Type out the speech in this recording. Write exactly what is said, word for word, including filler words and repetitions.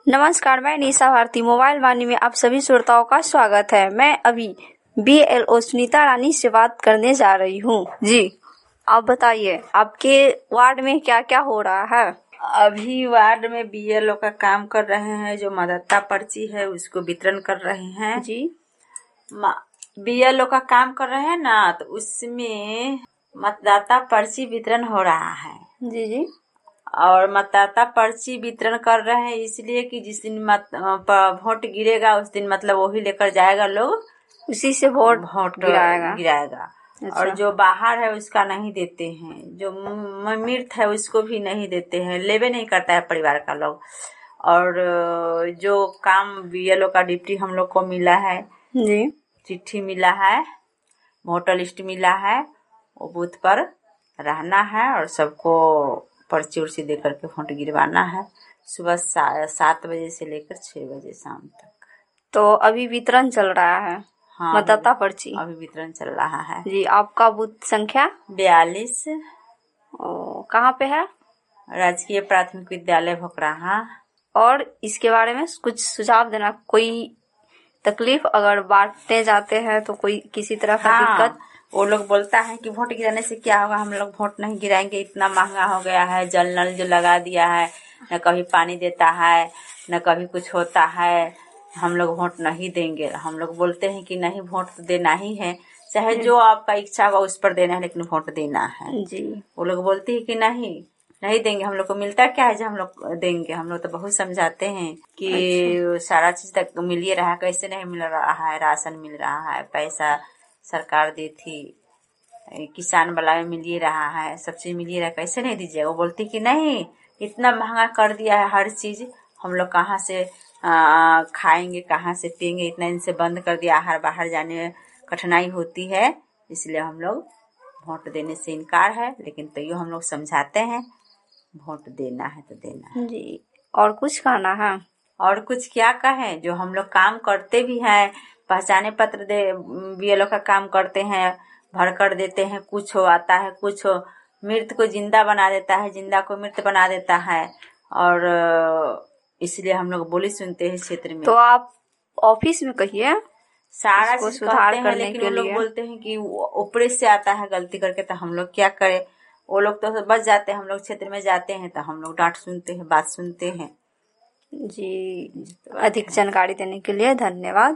नमस्कार, मैं निशा भारती। मोबाइल वाणी में आप सभी श्रोताओं का स्वागत है। मैं अभी B L O Sunita Rani से बात करने जा रही हूँ। जी, आप बताइए आपके वार्ड में क्या क्या हो रहा है? अभी वार्ड में बी एल ओ का काम कर रहे हैं। जो मतदाता पर्ची है उसको वितरण कर रहे हैं। जी, बी एल ओ का काम कर रहे हैं ना, तो उसमें मतदाता पर्ची वितरण हो रहा है। जी जी। और मतदाता पर्ची वितरण कर रहे हैं इसलिए कि जिस दिन मत वोट गिरेगा उस दिन मतलब वही लेकर जाएगा, लोग उसी से वोट वोट गिराएगा गिराएगा। अच्छा। और जो बाहर है उसका नहीं देते हैं, जो मृत है उसको भी नहीं देते हैं, लेवे नहीं करता है परिवार का लोग। और जो काम बी एल ओ का डिप्टी हम लोग को मिला है, जी, चिट्ठी मिला है, वोटर लिस्ट मिला है, वो बूथ पर रहना है और सबको पर्ची उर्ची दे करके वोट गिरवाना है। सुबह सा, सात बजे से लेकर छह बजे शाम तक। तो अभी वितरण चल रहा है। हाँ, मतदाता पर्ची अभी वितरण चल रहा है। जी, आपका बूथ संख्या बयालीस कहाँ पे है? राजकीय प्राथमिक विद्यालय भोकराहा। और इसके बारे में कुछ सुझाव देना, कोई तकलीफ अगर बांटने जाते हैं तो कोई किसी तरह का हाँ, दिक्कत? वो लोग बोलता है कि वोट गिराने से क्या होगा, हम लोग वोट नहीं गिराएंगे, इतना महंगा हो गया है, जल नल जो लगा दिया है, न कभी पानी देता है न कभी कुछ होता है, हम लोग वोट नहीं देंगे। हम लोग बोलते हैं कि नहीं, वोट तो देना ही है, चाहे जो आपका इच्छा होगा उस पर देना है, लेकिन वोट देना है जी। वो लोग बोलते हैं कि नहीं नहीं देंगे। हम लोग को मिलता क्या है जो हम लोग देंगे? हम लोग तो बहुत समझाते हैं कि अच्छा। सारा चीज तक मिल ही रहा है, कैसे नहीं मिल रहा है? राशन मिल रहा है, पैसा सरकार दी थी, किसान वाला में मिल ही रहा है, सब चीज मिल ही रहा है, कैसे नहीं दीजिएगा? वो बोलती कि नहीं, इतना महंगा कर दिया है हर चीज, हम लोग कहाँ से आ, खाएंगे, कहाँ से पिएंगे? इतना दिन से बंद कर दिया, आहार बाहर जाने में कठिनाई होती है, इसलिए हम लोग वोट देने से इनकार है। लेकिन तैयो हम लोग समझाते हैं, वोट देना है तो देना है जी। और कुछ कहना है? और कुछ क्या कहें, जो हम लोग काम करते भी हैं, पहचाने पत्र दे बी एल ओ का काम करते हैं, भर कर देते हैं, कुछ हो आता है, कुछ हो मृत को जिंदा बना देता है, जिंदा को मृत बना देता है। और इसलिए हम लोग बोली सुनते हैं क्षेत्र में। तो आप ऑफिस में कहिए सारा चीज सुधार करते हैं, लेकिन वो लोग बोलते हैं कि ऊपर से आता है गलती करके, तो हम लोग क्या करें? वो लोग तो बच जाते हैं, हम लोग क्षेत्र में जाते हैं तो हम लोग डांट सुनते हैं, बात सुनते हैं। जी, अधिक जानकारी देने के लिए धन्यवाद।